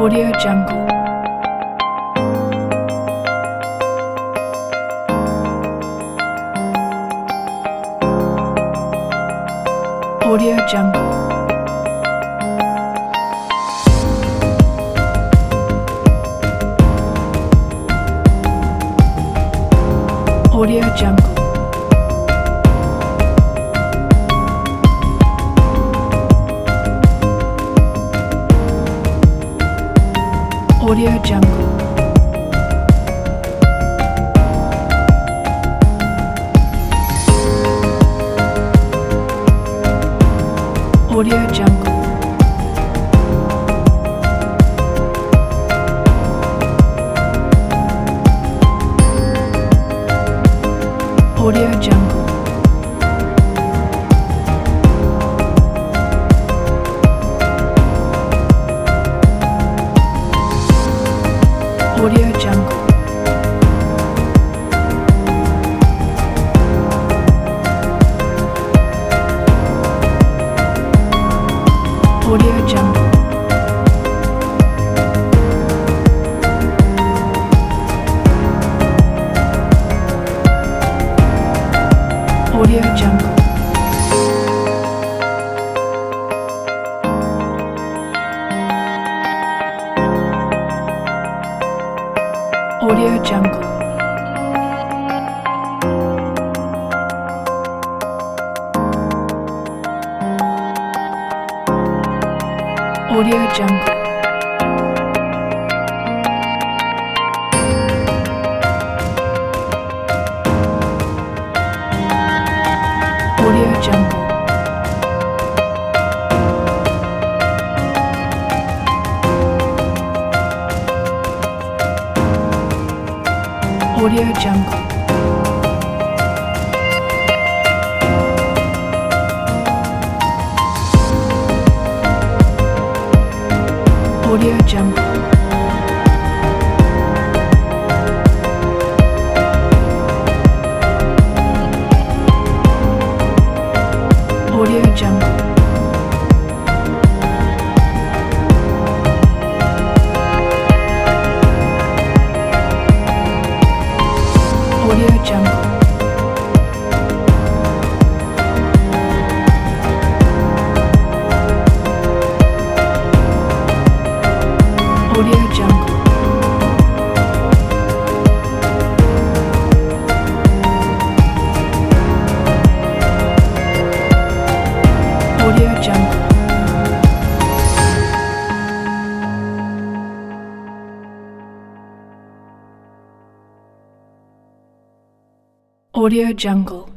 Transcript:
Audio Jungle. Audio Jungle. Audio Jungle. Audio Jungle. Audio Jungle. Audio Jungle. Audio Jungle. Audio Jungle. Audio Jungle. Audio Jungle. Audio Jungle. Audio Jungle. Audio Jungle. Audio Jungle. Audio Jungle. Audio Jungle. Audio Jungle. Audio Jungle. Audio Jungle.